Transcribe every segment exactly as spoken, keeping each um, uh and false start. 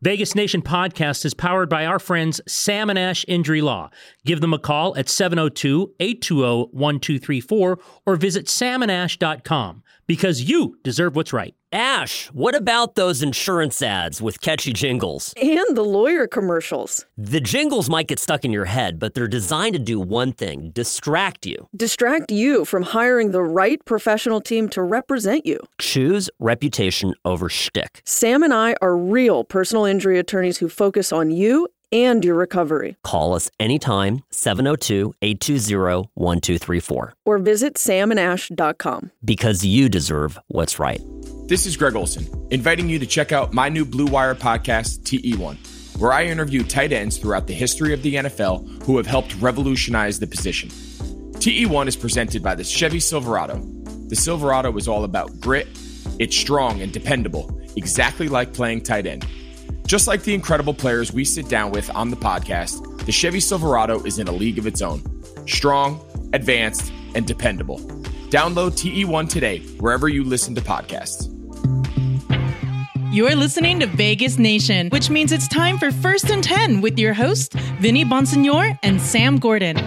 Vegas Nation Podcast is powered by our friends Sam and Ash Injury Law. Give them a call at seven oh two, eight two oh, one two three four or visit sam and ash dot com because you deserve what's right. Ash, what about those insurance ads with catchy jingles? And the lawyer commercials. The jingles might get stuck in your head, but they're designed to do one thing, distract you. Distract you from hiring the right professional team to represent you. Choose reputation over shtick. Sam and I are real personal injury attorneys who focus on you and your recovery. Call us anytime, seven oh two, eight two oh, one two three four. Or visit sam and ash dot com. Because you deserve what's right. This is Greg Olson, inviting you to check out my new Blue Wire podcast, T E one, where I interview tight ends throughout the history of the N F L who have helped revolutionize the position. T E one is presented by the Chevy Silverado. The Silverado is all about grit, it's strong and dependable, exactly like playing tight end. Just like the incredible players we sit down with on the podcast, the Chevy Silverado is in a league of its own. Strong, advanced, and dependable. Download T E one today, wherever you listen to podcasts. You're listening to Vegas Nation, which means it's time for First and ten with your hosts, Vinny Bonsignor and Sam Gordon.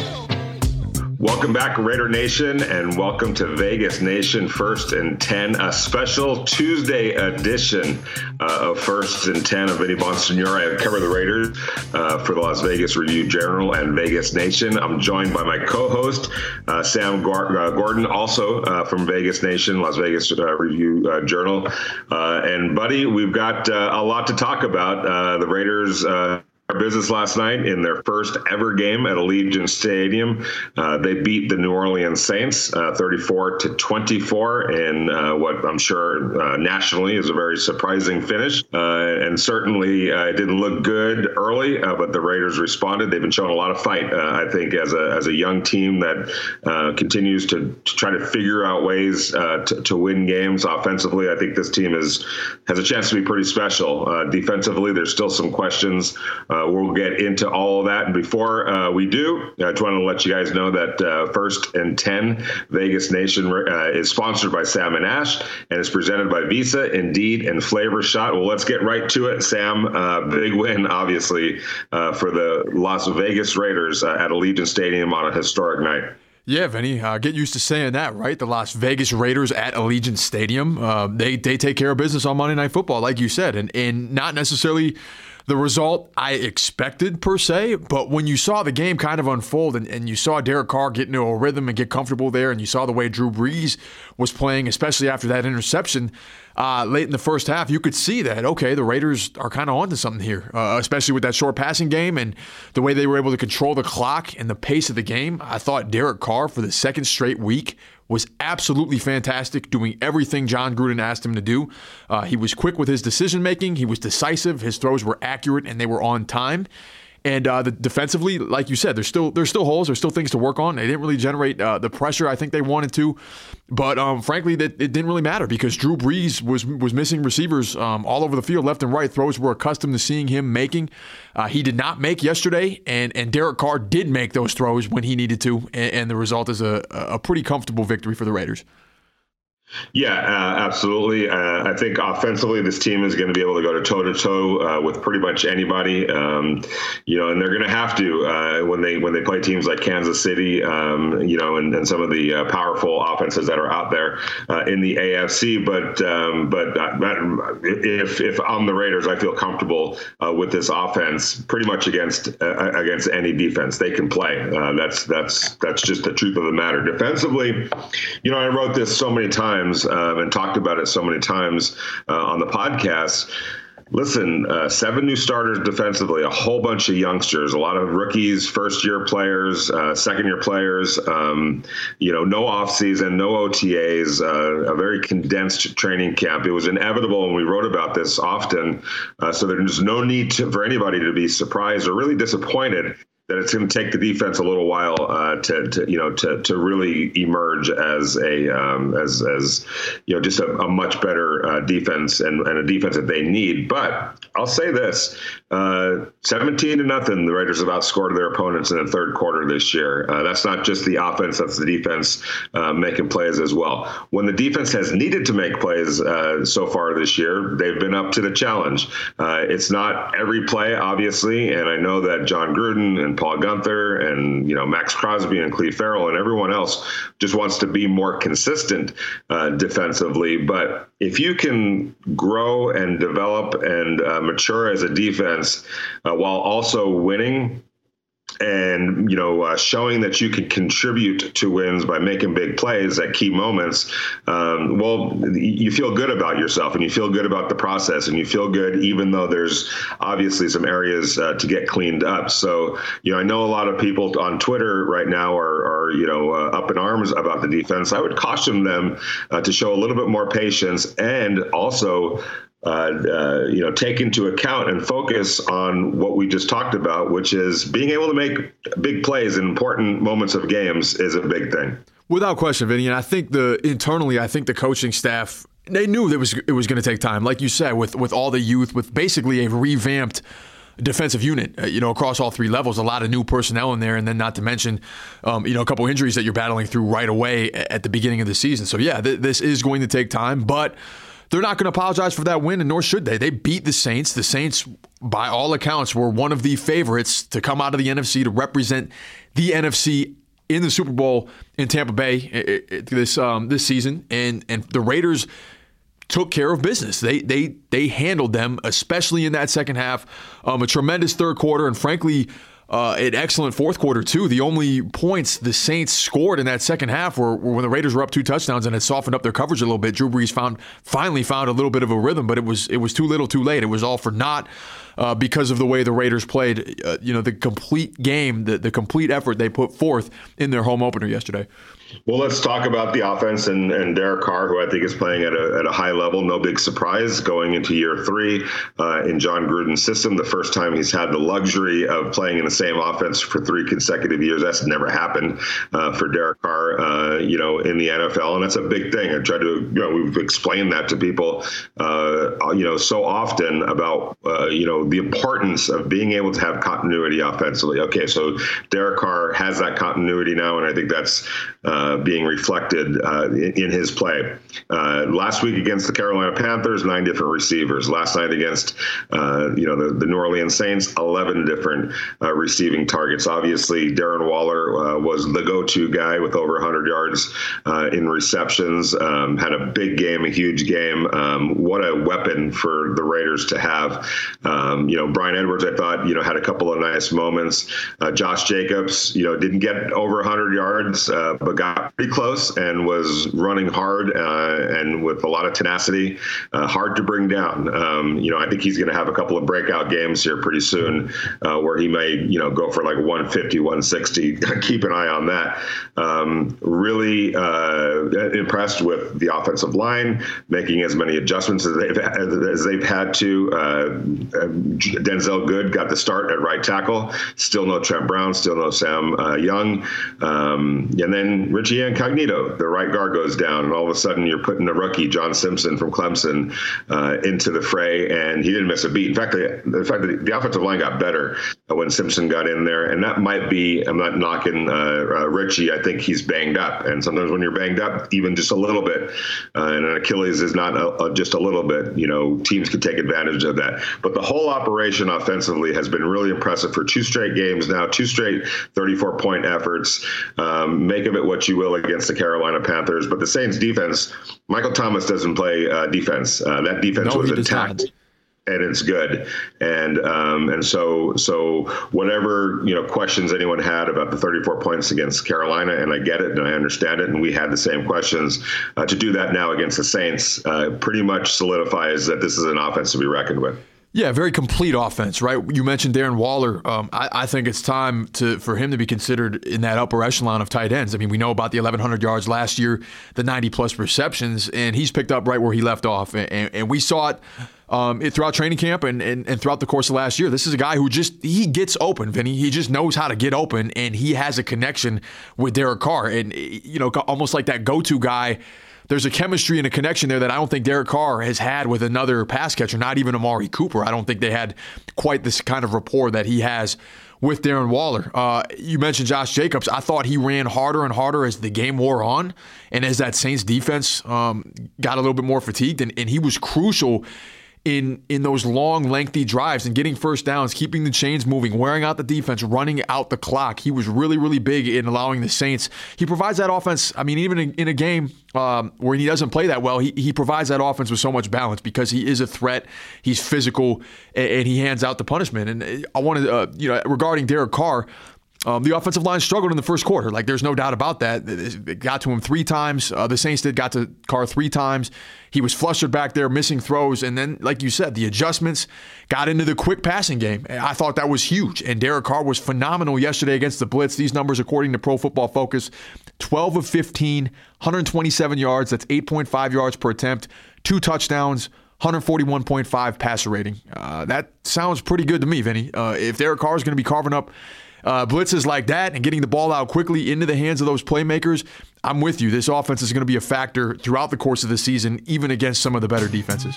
Welcome back, Raider Nation, and welcome to Vegas Nation First and ten, a special Tuesday edition uh, of First and ten of Vinny Bonsignor. I cover the Raiders uh, for the Las Vegas Review-Journal and Vegas Nation. I'm joined by my co-host, uh, Sam Gordon, also uh, from Vegas Nation, Las Vegas uh, Review-Journal. Uh, and, buddy, we've got uh, a lot to talk about. Uh, the Raiders... Uh, Our business last night in their first ever game at Allegiant Stadium. Uh, they beat the New Orleans Saints uh, thirty-four to twenty-four in uh, what I'm sure uh, nationally is a very surprising finish. Uh, and certainly uh, it didn't look good early, uh, but the Raiders responded. They've been showing a lot of fight, uh, I think, as a as a young team that uh, continues to, to try to figure out ways uh, to, to win games. Offensively, I think this team is has a chance to be pretty special. Uh, defensively, there's still some questions. Uh, Uh, we'll get into all of that. And before uh, we do, I just want to let you guys know that uh, First and ten Vegas Nation uh, is sponsored by Sam and Ash and is presented by Visa, Indeed, and Flavor Shot. Well, let's get right to it. Sam, uh, big win, obviously, uh, for the Las Vegas Raiders uh, at Allegiant Stadium on a historic night. Yeah, Vinny, uh, get used to saying that, right? The Las Vegas Raiders at Allegiant Stadium. Uh, they they take care of business on Monday Night Football, like you said, and, and not necessarily the result I expected per se, but when you saw the game kind of unfold and, and you saw Derek Carr get into a rhythm and get comfortable there, and you saw the way Drew Brees was playing, especially after that interception uh, late in the first half, you could see that, okay, the Raiders are kind of onto something here, uh, especially with that short passing game and the way they were able to control the clock and the pace of the game. I thought Derek Carr for the second straight week was absolutely fantastic, doing everything John Gruden asked him to do. Uh, he was quick with his decision-making. He was decisive. His throws were accurate, and they were on time. And uh, the, defensively, like you said, there's still there's still holes. There's still things to work on. They didn't really generate uh, the pressure I think they wanted to. But um, frankly, that, it didn't really matter because Drew Brees was was missing receivers um, all over the field, left and right. Throws we're accustomed to seeing him making. Uh, he did not make yesterday, and, and Derek Carr did make those throws when he needed to. And, and the result is a, a pretty comfortable victory for the Raiders. Yeah, uh, absolutely. Uh, I think offensively, this team is going to be able to go to toe to toe with pretty much anybody. Um, you know, and they're going to have to uh, when they when they play teams like Kansas City. Um, you know, and, and some of the uh, powerful offenses that are out there uh, in the A F C. But um, but if if I'm the Raiders, I feel comfortable uh, with this offense pretty much against uh, against any defense they can play. Uh, that's that's that's just the truth of the matter. Defensively, you know, I wrote this so many times. Uh, and talked about it so many times uh, on the podcast. Listen, uh, seven new starters defensively, a whole bunch of youngsters, a lot of rookies, first-year players, uh, second-year players, um, you know, no offseason, no O T As, uh, a very condensed training camp. It was inevitable, and we wrote about this often, uh, so there's no need to, for anybody to be surprised or really disappointed that it's going to take the defense a little while uh, to, to, you know, to to really emerge as a um, as as you know just a, a much better uh, defense and, and a defense that they need. But I'll say this: uh, seventeen to nothing, the Raiders have outscored their opponents in the third quarter this year. Uh, that's not just the offense; that's the defense uh, making plays as well. When the defense has needed to make plays uh, so far this year, they've been up to the challenge. Uh, it's not every play, obviously, and I know that John Gruden and Paul Guenther and, you know, Max Crosby and Cleve Farrell and everyone else just wants to be more consistent uh, defensively. But if you can grow and develop and uh, mature as a defense uh, while also winning, and, you know, uh, showing that you can contribute to wins by making big plays at key moments, um, well, you feel good about yourself and you feel good about the process and you feel good even though there's obviously some areas uh, to get cleaned up. So, you know, I know a lot of people on Twitter right now are, are you know, uh, up in arms about the defense. I would caution them uh, to show a little bit more patience and also Uh, uh, you know, take into account and focus on what we just talked about, which is being able to make big plays in important moments of games is a big thing. Without question, Vinny. And I think the internally, I think the coaching staff, they knew it was it was going to take time. Like you said, with with all the youth, with basically a revamped defensive unit, uh, you know, across all three levels, a lot of new personnel in there, and then not to mention, um, you know, a couple injuries that you're battling through right away at the beginning of the season. So yeah, th- this is going to take time, but they're not going to apologize for that win, and nor should they. They beat the Saints. The Saints, by all accounts, were one of the favorites to come out of the N F C to represent the N F C in the Super Bowl in Tampa Bay this um, this season. And and the Raiders took care of business. They they they handled them, especially in that second half. Um, a tremendous third quarter, and frankly, Uh, an excellent fourth quarter, too. The only points the Saints scored in that second half were, were when the Raiders were up two touchdowns and had softened up their coverage a little bit. Drew Brees found finally found a little bit of a rhythm, but it was it was too little too late. It was all for naught uh, because of the way the Raiders played, uh, you know, the complete game, the, the complete effort they put forth in their home opener yesterday. Well, let's talk about the offense and, and Derek Carr, who I think is playing at a, at a high level. No big surprise going into year three uh, in John Gruden's system. The first time he's had the luxury of playing in the same offense for three consecutive years. That's never happened uh, for Derek Carr, uh, you know, in the N F L. And that's a big thing. I tried to, you know, we've explained that to people, uh, you know, so often about, uh, you know, the importance of being able to have continuity offensively. Okay, so Derek Carr has that continuity now, and I think that's Uh, being reflected uh, in, in his play. Uh, last week against the Carolina Panthers, nine different receivers. Last night against uh, you know the, the New Orleans Saints, eleven different uh, receiving targets. Obviously, Darren Waller uh, was the go-to guy with over one hundred yards uh, in receptions. Um, had a big game, a huge game. Um, what a weapon for the Raiders to have. Um, you know, Brian Edwards, I thought, you know, had a couple of nice moments. Uh, Josh Jacobs, you know, didn't get over one hundred yards, uh, but got pretty close and was running hard uh, and with a lot of tenacity, uh, hard to bring down. Um, you know, I think he's going to have a couple of breakout games here pretty soon uh, where he may, you know, go for like one fifty, one sixty. Keep an eye on that. Um, really uh, impressed with the offensive line, making as many adjustments as they've, as they've had to. Uh, Denzel Good got the start at right tackle. Still no Trent Brown, still no Sam uh, Young. Um, and then Richie Incognito, the right guard, goes down, and all of a sudden you're putting a rookie, John Simpson from Clemson, uh, into the fray, and he didn't miss a beat. In fact, the, the fact that the offensive line got better when Simpson got in there, and that might be, I'm not knocking uh, uh, Richie, I think he's banged up, and sometimes when you're banged up, even just a little bit, uh, and an Achilles is not a, a, just a little bit, you know, teams can take advantage of that. But the whole operation offensively has been really impressive for two straight games now, two straight thirty-four point efforts. Um, make of it what you will against the Carolina Panthers, but the Saints defense, Michael Thomas doesn't play uh, defense. Uh, that defense no, was intact. And it's good, and um, and so so whatever you know questions anyone had about the thirty-four points against Carolina, and I get it and I understand it, and we had the same questions. Uh, to do that now against the Saints uh, pretty much solidifies that this is an offense to be reckoned with. Yeah, very complete offense, right? You mentioned Darren Waller. Um, I, I think it's time to for him to be considered in that upper echelon of tight ends. I mean, we know about the eleven hundred yards last year, the ninety plus receptions, and he's picked up right where he left off. And, and we saw it um, it, throughout training camp and, and, and throughout the course of last year. This is a guy who just, he gets open, Vinny. He just knows how to get open, and he has a connection with Derek Carr. And, you know, almost like that go-to guy. There's a chemistry and a connection there that I don't think Derek Carr has had with another pass catcher, not even Amari Cooper. I don't think they had quite this kind of rapport that he has with Darren Waller. Uh, you mentioned Josh Jacobs. I thought he ran harder and harder as the game wore on and as that Saints defense um, got a little bit more fatigued, and, and he was crucial in in those long, lengthy drives and getting first downs, keeping the chains moving, wearing out the defense, running out the clock. He was really, really big in allowing the Saints. He provides that offense. I mean, even in, in a game um, where he doesn't play that well, he, he provides that offense with so much balance because he is a threat. He's physical, and, and he hands out the punishment. And I wanted, uh, you know, regarding Derek Carr, Um, the offensive line struggled in the first quarter. Like, there's no doubt about that. It got to him three times. Uh, the Saints did got to Carr three times. He was flustered back there, missing throws. And then, like you said, the adjustments got into the quick passing game. I thought that was huge. And Derek Carr was phenomenal yesterday against the blitz. These numbers, according to Pro Football Focus, twelve of fifteen, one hundred twenty-seven yards. That's eight point five yards per attempt, two touchdowns, one forty-one point five passer rating. Uh, that sounds pretty good to me, Vinny. Uh, if Derek Carr is going to be carving up Uh, blitzes like that and getting the ball out quickly into the hands of those playmakers, I'm with you. This offense is going to be a factor throughout the course of the season, even against some of the better defenses.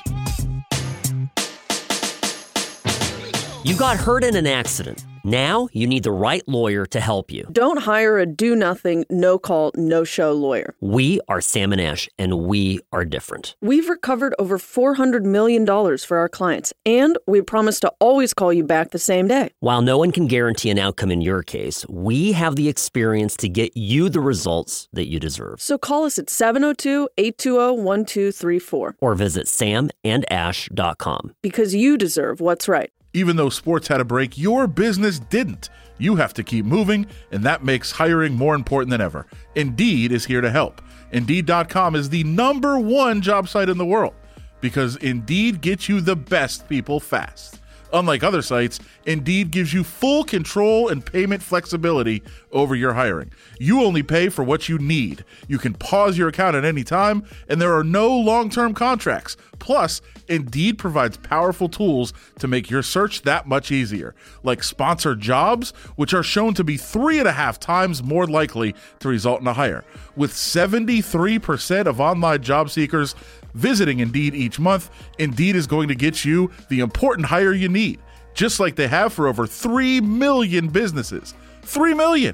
You got hurt in an accident. Now you need the right lawyer to help you. Don't hire a do-nothing, no-call, no-show lawyer. We are Sam and Ash, and we are different. We've recovered over four hundred million dollars for our clients, and we promise to always call you back the same day. While no one can guarantee an outcome in your case, we have the experience to get you the results that you deserve. So call us at seven oh two, eight two oh, one two three four. Or visit sam and ash dot com. Because you deserve what's right. Even though sports had a break, your business didn't. You have to keep moving, and that makes hiring more important than ever. Indeed is here to help. Indeed dot com is the number one job site in the world because Indeed gets you the best people fast. Unlike other sites, Indeed gives you full control and payment flexibility over your hiring. You only pay for what you need. You can pause your account at any time, and there are no long-term contracts. Plus, Indeed provides powerful tools to make your search that much easier, like sponsored jobs, which are shown to be three and a half times more likely to result in a hire. With seventy-three percent of online job seekers visiting Indeed each month, Indeed is going to get you the important hire you need, just like they have for over three million businesses. three million!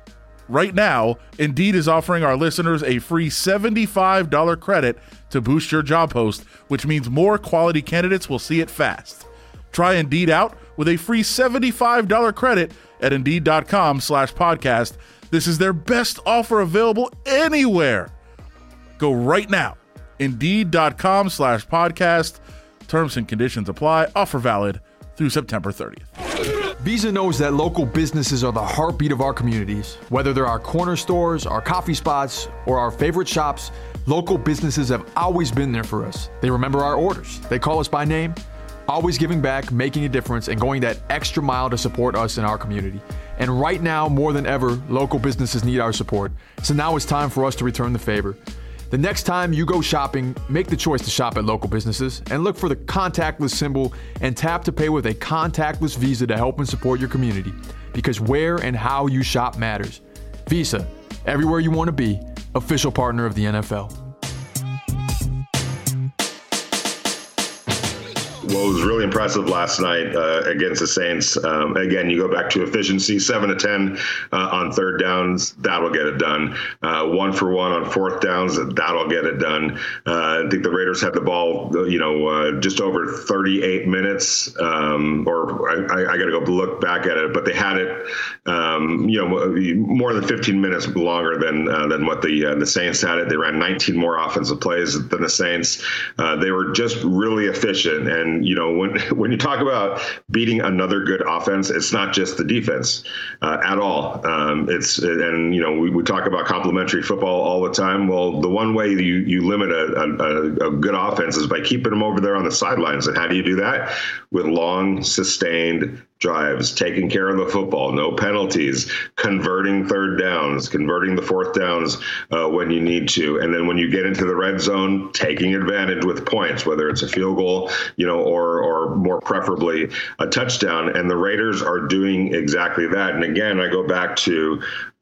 Right now, Indeed is offering our listeners a free seventy-five dollars credit to boost your job post, which means more quality candidates will see it fast. Try Indeed out with a free seventy-five dollars credit at Indeed.com slash podcast. This is their best offer available anywhere. Go right now. Indeed.com slash podcast. Terms and conditions apply. Offer valid through September thirtieth. Visa knows that local businesses are the heartbeat of our communities. Whether they're our corner stores, our coffee spots, or our favorite shops, local businesses have always been there for us. They remember our orders. They call us by name, always giving back, making a difference, and going that extra mile to support us in our community. And right now, more than ever, local businesses need our support. So now it's time for us to return the favor. The next time you go shopping, make the choice to shop at local businesses and look for the contactless symbol and tap to pay with a contactless Visa to help and support your community. Because where and how you shop matters. Visa, everywhere you want to be, official partner of the N F L. What was really impressive last night uh, against the Saints, um, again, you go back to efficiency, seven to ten uh, on third downs, that'll get it done. Uh, one for one on fourth downs, that'll get it done. Uh, I think the Raiders had the ball, you know, uh, just over thirty-eight minutes, um, or I, I got to go look back at it, but they had it, um, you know, more than fifteen minutes longer than uh, than what the uh, the Saints had it. They ran nineteen more offensive plays than the Saints. Uh, they were just really efficient. And you know, when when you talk about beating another good offense, it's not just the defense uh, at all. Um, it's and you know we, we talk about complementary football all the time. Well, the one way you you limit a, a, a good offense is by keeping them over there on the sidelines. And how do you do that? With long, sustained drives, taking care of the football, no penalties, converting third downs, converting the fourth downs uh, when you need to. And then when you get into the red zone, taking advantage with points, whether it's a field goal, you know, or, or more preferably a touchdown. And the Raiders are doing exactly that. And again, I go back to,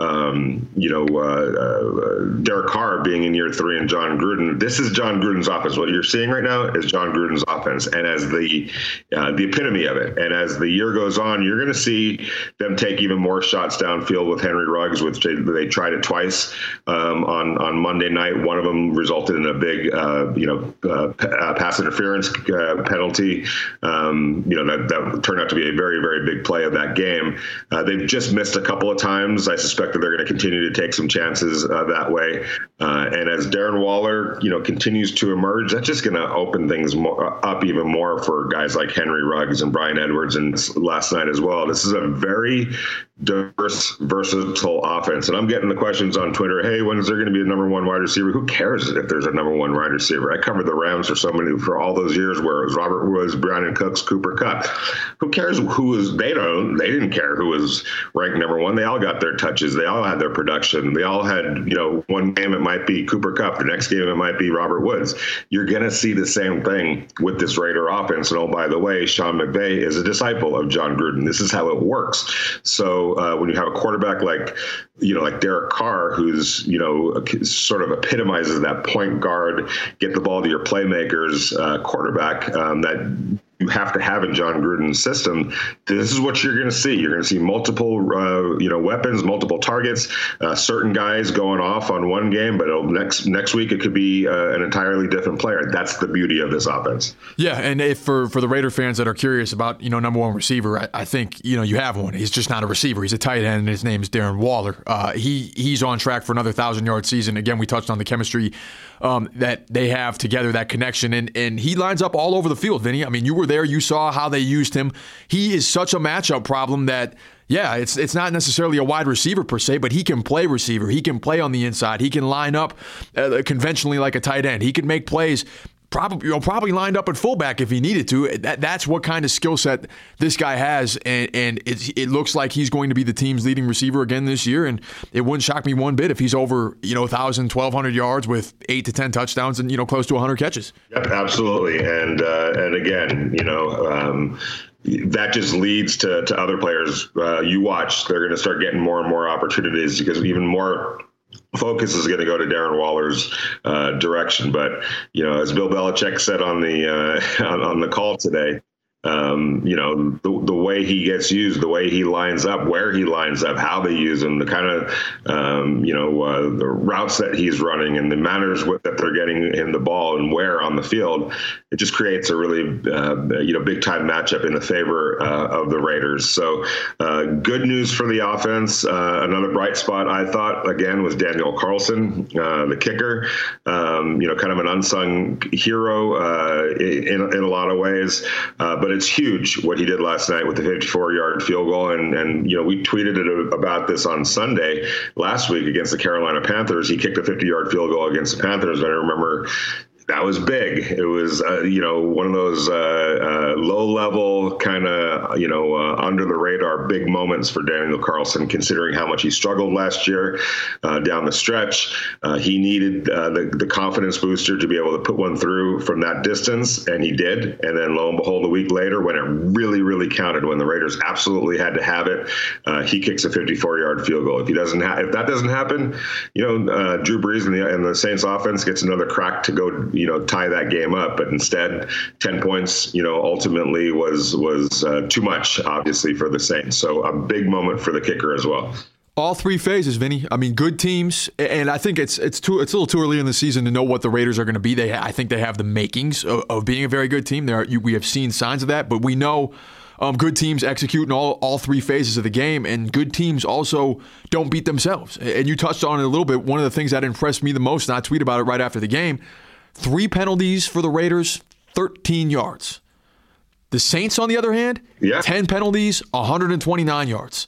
um, you know, uh, uh, Derek Carr being in year three and John Gruden. This is John Gruden's offense. What you're seeing right now is John Gruden's offense. And as the, uh, the epitome of it, and as the year goes on, you're going to see them take even more shots downfield with Henry Ruggs, which they, they tried it twice um, on on Monday night. One of them resulted in a big, uh, you know, uh, p- uh, pass interference uh, penalty. Um, you know, that, that turned out to be a very, very big play of that game. Uh, they've just missed a couple of times. I suspect that they're going to continue to take some chances uh, that way. Uh, and as Darren Waller, you know, continues to emerge, that's just going to open things more, up even more for guys like Henry Ruggs and Bryan Edwards. And last night as well. This is a very diverse, versatile offense. And I'm getting the questions on Twitter, hey, when is there going to be a number one wide receiver? Who cares if there's a number one wide receiver? I covered the Rams for so many, for all those years where it was Robert Woods, Brandon Cooks, Cooper Kupp. Who cares who was, they don't, they didn't care who was ranked number one. They all got their touches. They all had their production. They all had, you know, one game it might be Cooper Kupp. The next game it might be Robert Woods. You're going to see the same thing with this Raider offense. And oh, by the way, Sean McVay is a disciple of John Gruden. This is how it works. So uh, when you have a quarterback like, you know, like Derek Carr, who's, you know, sort of epitomizes that point guard, get the ball to your playmakers uh, quarterback um, that you have to have in John Gruden's system, this is what you're going to see. You're going to see multiple, uh, you know, weapons, multiple targets, uh, certain guys going off on one game, but next next week it could be uh, an entirely different player. That's the beauty of this offense. Yeah, and if for for the Raider fans that are curious about, you know, number one receiver, I, I think, you know, you have one. He's just not a receiver. He's a tight end, and his name is Darren Waller. Uh, he he's on track for another thousand-yard season. Again, we touched on the chemistry um, that they have together, that connection, and and he lines up all over the field, Vinny. I mean, you were there. You saw how they used him. He is such a matchup problem that, yeah, it's it's not necessarily a wide receiver per se, but he can play receiver. He can play on the inside. He can line up uh, conventionally like a tight end. He can make plays. Probably, you know, probably lined up at fullback if he needed to. That, that's what kind of skill set this guy has, and, and it, it looks like he's going to be the team's leading receiver again this year. And it wouldn't shock me one bit if he's over, you know, one thousand, twelve hundred yards with eight to ten touchdowns and, you know, close to one hundred catches. Yep, absolutely. And uh, and again, you know. Um, that just leads to, to other players. Uh, you watch, they're going to start getting more and more opportunities because even more focus is going to go to Darren Waller's uh, direction. But, you know, as Bill Belichick said on the uh, on, on the call today, um, you know, the, the way he gets used, the way he lines up, where he lines up, how they use him, the kind of, um, you know, uh, the routes that he's running and the manners with, that they're getting him the ball and where on the field, it just creates a really, uh, you know, big time matchup in the favor uh, of the Raiders. So uh, good news for the offense. Uh, another bright spot, I thought, again, was Daniel Carlson, uh, the kicker, um, you know, kind of an unsung hero uh, in, in a lot of ways. Uh, but it's huge what he did last night with the fifty-four yard field goal. And, and, you know, we tweeted it about this on Sunday last week against the Carolina Panthers. He kicked a fifty yard field goal against the Panthers. And I remember that was big. It was, uh, you know, one of those uh, uh, low-level kind of, you know, uh, under-the-radar big moments for Daniel Carlson, considering how much he struggled last year uh, down the stretch. Uh, he needed uh, the, the confidence booster to be able to put one through from that distance, and he did. And then, lo and behold, a week later, when it really, really counted, when the Raiders absolutely had to have it, uh, he kicks a fifty-four yard field goal. If he doesn't, ha- if that doesn't happen, you know, uh, Drew Brees and the, and the Saints offense gets another crack to go, you know, tie that game up. But instead, ten points, you know, ultimately was was uh, too much, obviously, for the Saints. So a big moment for the kicker as well. All three phases, Vinny. I mean, good teams, and I think it's it's too it's a little too early in the season to know what the Raiders are going to be. They, I think, they have the makings of, of being a very good team. There, are, you, we have seen signs of that, but we know um, good teams execute in all all three phases of the game, and good teams also don't beat themselves. And you touched on it a little bit. One of the things that impressed me the most, and I tweeted about it right after the game. Three penalties for the Raiders, thirteen yards. The Saints, on the other hand, yeah. ten penalties, one hundred twenty-nine yards.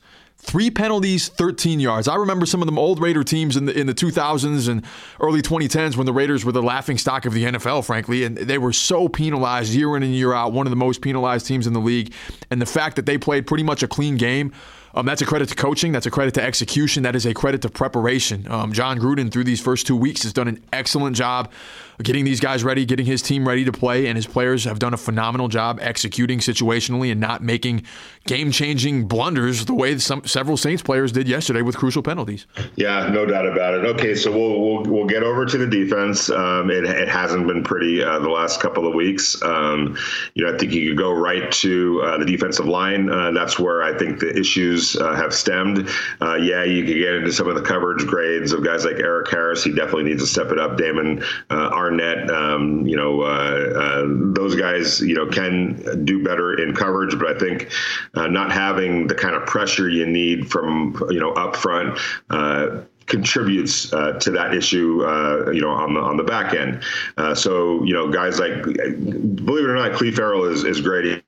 Three penalties, thirteen yards. I remember some of them old Raider teams in the in the two thousands and early twenty tens when the Raiders were the laughingstock of the N F L, frankly, and they were so penalized year in and year out, one of the most penalized teams in the league. And the fact that they played pretty much a clean game, um, that's a credit to coaching, that's a credit to execution, that is a credit to preparation. Um, John Gruden, through these first two weeks, has done an excellent job getting these guys ready, getting his team ready to play, and his players have done a phenomenal job executing situationally and not making game-changing blunders the way some several Saints players did yesterday with crucial penalties. Yeah, no doubt about it. Okay, so we'll we'll, we'll get over to the defense. Um, it, it hasn't been pretty uh, the last couple of weeks. Um, you know, I think you could go right to uh, the defensive line. Uh, that's where I think the issues uh, have stemmed. Uh, yeah, you could get into some of the coverage grades of guys like Eric Harris. He definitely needs to step it up. Damon uh, Arnett, um, you know, uh, uh, those guys, you know, can do better in coverage, but I think uh, not having the kind of pressure you need from, you know, up front uh, contributes uh, to that issue, uh, you know, on the on the back end. Uh, so, you know, guys like, believe it or not, Cleve Farrell is, is great.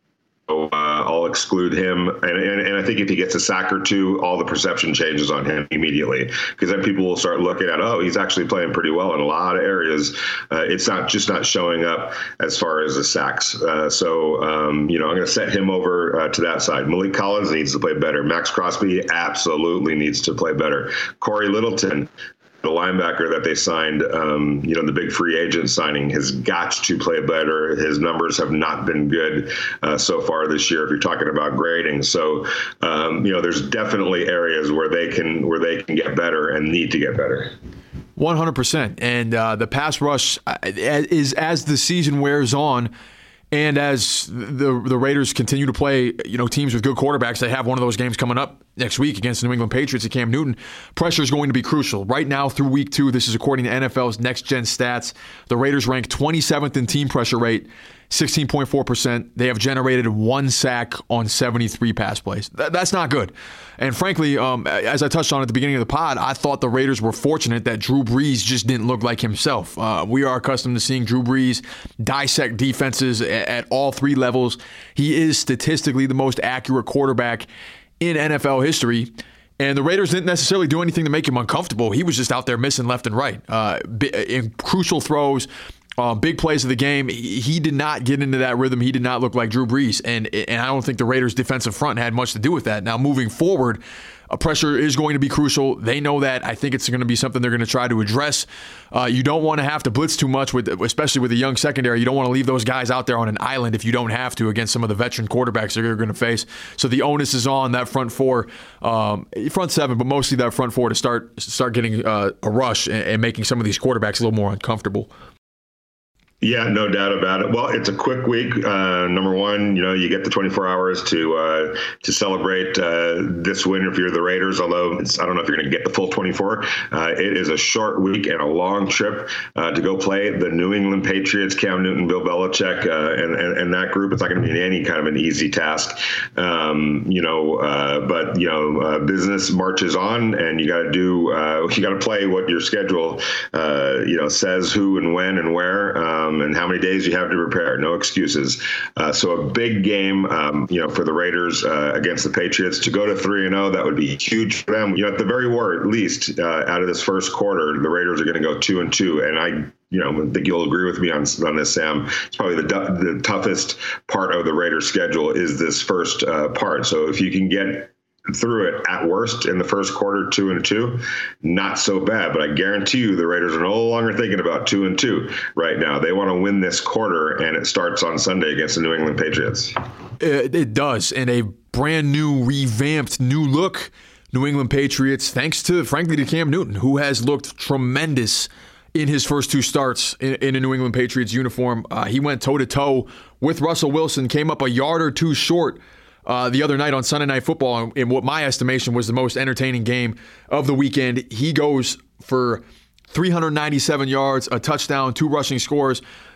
So, uh, I'll exclude him. And, and, and I think if he gets a sack or two, all the perception changes on him immediately, because then people will start looking at, oh, he's actually playing pretty well in a lot of areas. Uh, it's not just not showing up as far as the sacks. Uh, so, um, you know, I'm going to set him over uh, to that side. Malik Collins needs to play better. Max Crosby absolutely needs to play better. Corey Littleton, the linebacker that they signed, um, you know, the big free agent signing, has got to play better. His numbers have not been good uh, so far this year, if you're talking about grading. So, um, you know, there's definitely areas where they can where they can get better and need to get better. one hundred percent. And uh, the pass rush is, as the season wears on, and as the the Raiders continue to play, you know, teams with good quarterbacks, they have one of those games coming up next week against the New England Patriots at Cam Newton. Pressure is going to be crucial. Right now, through week two, this is according to N F L's Next Gen Stats, the Raiders rank twenty-seventh in team pressure rate, sixteen point four percent. They have generated one sack on seventy-three pass plays. Th- that's not good. And frankly, um, as I touched on at the beginning of the pod, I thought the Raiders were fortunate that Drew Brees just didn't look like himself. Uh, we are accustomed to seeing Drew Brees dissect defenses at, at all three levels. He is statistically the most accurate quarterback in N F L history. And the Raiders didn't necessarily do anything to make him uncomfortable. He was just out there missing left and right. Uh, in crucial throws, Uh, big plays of the game. He, he did not get into that rhythm. He did not look like Drew Brees. And, and I don't think the Raiders' defensive front had much to do with that. Now, moving forward, uh, pressure is going to be crucial. They know that. I think it's going to be something they're going to try to address. Uh, you don't want to have to blitz too much, with, especially with a young secondary. You don't want to leave those guys out there on an island if you don't have to against some of the veteran quarterbacks they're going to face. So the onus is on that front four, um, front seven, but mostly that front four to start, start getting uh, a rush and, and making some of these quarterbacks a little more uncomfortable. Yeah, no doubt about it. Well, it's a quick week. Uh, number one, you know, you get the twenty-four hours to uh, to celebrate uh, this win if you're the Raiders, although it's, I don't know if you're going to get the full twenty-four. Uh, it is a short week and a long trip uh, to go play the New England Patriots, Cam Newton, Bill Belichick, uh, and, and, and that group. It's not going to be any kind of an easy task, um, you know, uh, but, you know, uh, business marches on, and you got to do, uh, you got to play what your schedule, uh, you know, says who and when and where. Um, and how many days you have to prepare. No excuses. Uh, so a big game, um, you know, for the Raiders uh, against the Patriots. To go to three and oh, that would be huge for them. You know, at the very word, least uh, out of this first quarter, the Raiders are going to go two and two. And I, you know, I think you'll agree with me on on this, Sam. It's probably the the toughest part of the Raiders' schedule is this first uh, part. So if you can get through it at worst in the first quarter, two and two, not so bad. But I guarantee you the Raiders are no longer thinking about two and two right now. They want to win this quarter, and it starts on Sunday against the New England Patriots. It, it does. And a brand new, revamped, new look New England Patriots, thanks to, frankly, to Cam Newton, who has looked tremendous in his first two starts in, in a New England Patriots uniform. Uh, he went toe-to-toe with Russell Wilson, came up a yard or two short Uh, the other night on Sunday Night Football, in what my estimation was the most entertaining game of the weekend. He goes for three hundred ninety-seven yards, a touchdown, two rushing scores,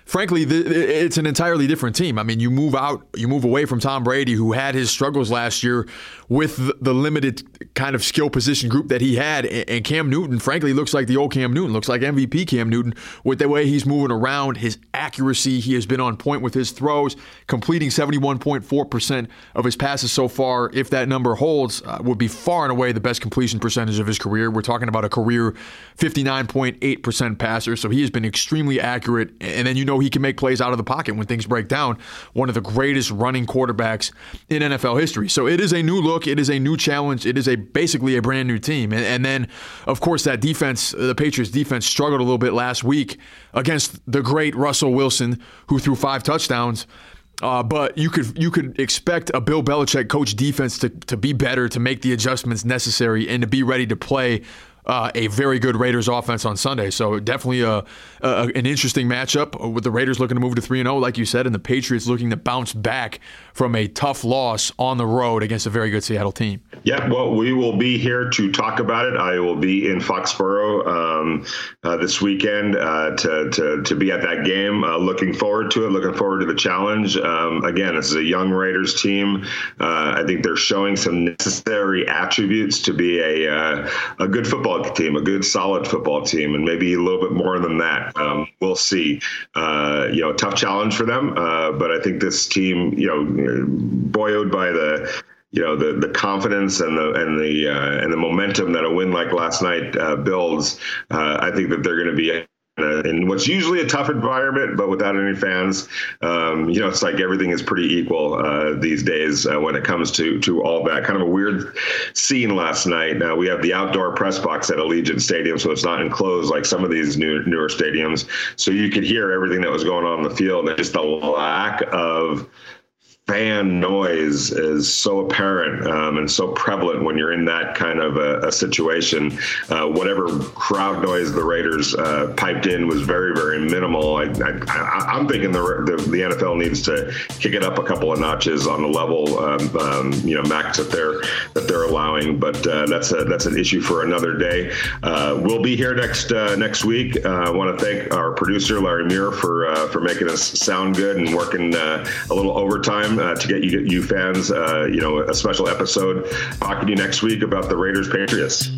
frankly, the, it's an entirely different team. I mean, you move out, you move away from Tom Brady, who had his struggles last year with the, the limited kind of skill position group that he had. And Cam Newton, frankly, looks like the old Cam Newton, looks like M V P Cam Newton with the way he's moving around, his accuracy. He has been on point with his throws, completing seventy-one point four percent of his passes so far. If that number holds, uh, would be far and away the best completion percentage of his career. We're talking about a career fifty-nine point eight percent passer. So he has been extremely accurate. And then you know he can make plays out of the pocket when things break down. One of the greatest running quarterbacks in N F L history. So it is a new look. It is a new challenge. It is a basically a brand new team. And, and then, of course, that defense, the Patriots defense struggled a little bit last week against the great Russell Wilson, who threw five touchdowns. Uh, but you could you could expect a Bill Belichick coach defense to, to be better, to make the adjustments necessary, and to be ready to play Uh, a very good Raiders offense on Sunday. So definitely a, a, an interesting matchup with the Raiders looking to move to three and oh, like you said, and the Patriots looking to bounce back from a tough loss on the road against a very good Seattle team. Yeah, well, we will be here to talk about it. I will be in Foxborough um, uh, this weekend uh, to, to to be at that game. Uh, looking forward to it. Looking forward to the challenge. Um, again, this is a young Raiders team. Uh, I think they're showing some necessary attributes to be a uh, a good football team, a good, solid football team, and maybe a little bit more than that. Um, we'll see. Uh, you know, tough challenge for them, uh, but I think this team, you know, buoyed by the, you know, the the confidence and the and the uh, and the momentum that a win like last night uh, builds. Uh, I think that they're going to be a in what's usually a tough environment, but without any fans. Um, you know, it's like everything is pretty equal uh, these days uh, when it comes to to all that. Kind of a weird scene last night. Uh, we have the outdoor press box at Allegiant Stadium, so it's not enclosed like some of these new, newer stadiums. So you could hear everything that was going on in the field, and just the lack of fan noise is so apparent um, and so prevalent when you're in that kind of a, a situation. Uh, whatever crowd noise the Raiders uh, piped in was very, very minimal. I, I, I'm thinking the, the the N F L needs to kick it up a couple of notches on the level, um, um, you know, max that they're that they're allowing. But uh, that's a that's an issue for another day. Uh, we'll be here next uh, next week. Uh, I want to thank our producer Larry Muir for uh, for making us sound good and working uh, a little overtime. Uh, to get you, you fans, uh, you know, a special episode. Talking to you next week about the Raiders Patriots.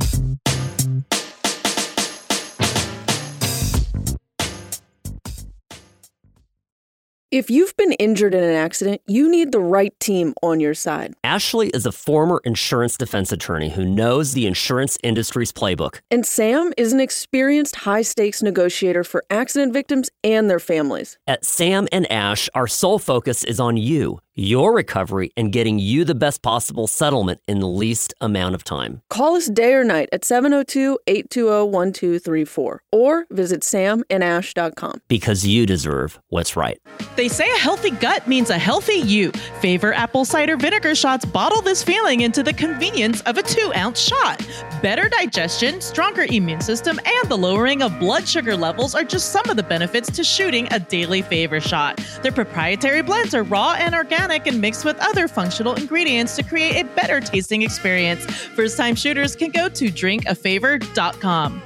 If you've been injured in an accident, you need the right team on your side. Ashley is a former insurance defense attorney who knows the insurance industry's playbook. And Sam is an experienced high-stakes negotiator for accident victims and their families. At Sam and Ash, our sole focus is on you, your recovery, and getting you the best possible settlement in the least amount of time. Call us day or night at seven oh two, eight two oh, one two three four or visit sam and ash dot com. Because you deserve what's right. They say a healthy gut means a healthy you. Favor apple cider vinegar shots bottle this feeling into the convenience of a two-ounce shot. Better digestion, stronger immune system, and the lowering of blood sugar levels are just some of the benefits to shooting a daily Favor shot. Their proprietary blends are raw and organic and mixed with other functional ingredients to create a better tasting experience. First-time shooters can go to drink a favor dot com.